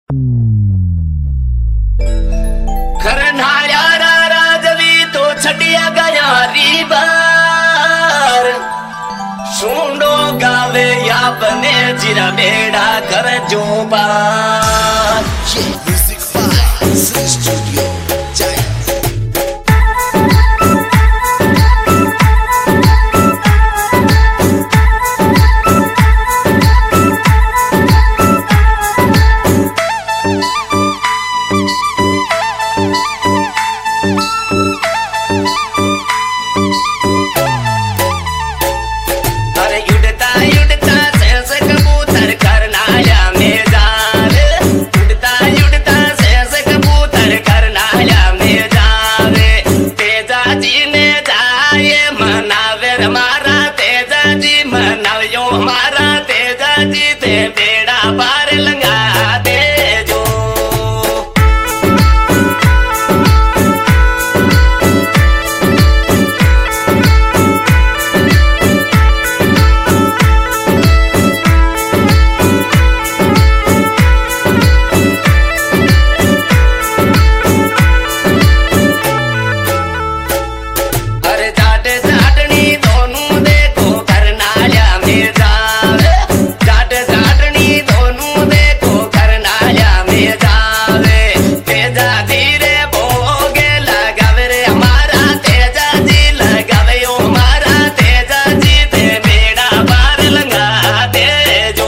खरनाया राजवी तो छटिया गया रीबार सुनो गावे अपने जिरा बेड़ा कर जो बार Music by Sri Studio Jaya. हमारा तेजा जी ते बेड़ा पार लंगा दे जो अरे जाट जाटनी दोनों देखो करनाया में जावे जाट जाटनी दोनों देखो करनाया में जावे तेजा धीरे भोगे लगावे रे हमारा तेजा जी लगावे ओ हमारा तेजा जी ते बेड़ा पार लंगा दे जो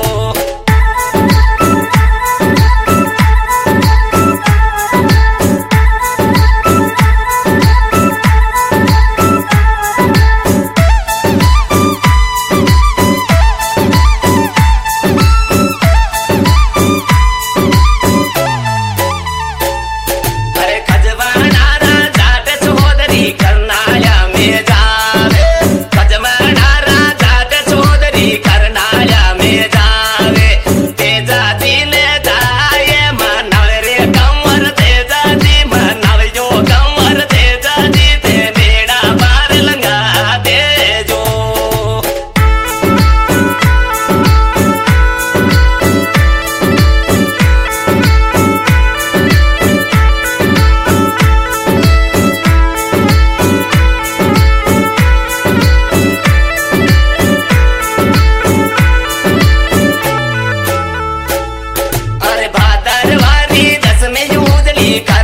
अरे खजवाना जाट चौधरी करनाया में जावे खजवाना जाट चौधरी करनाया में जावे तेजा जी ने जाए मनाव रे कमर तेजा जी मनाव जो कमर तेजा जी ते बेड़ा पार लंगा दे जो अरे भादरवारी दस में उजली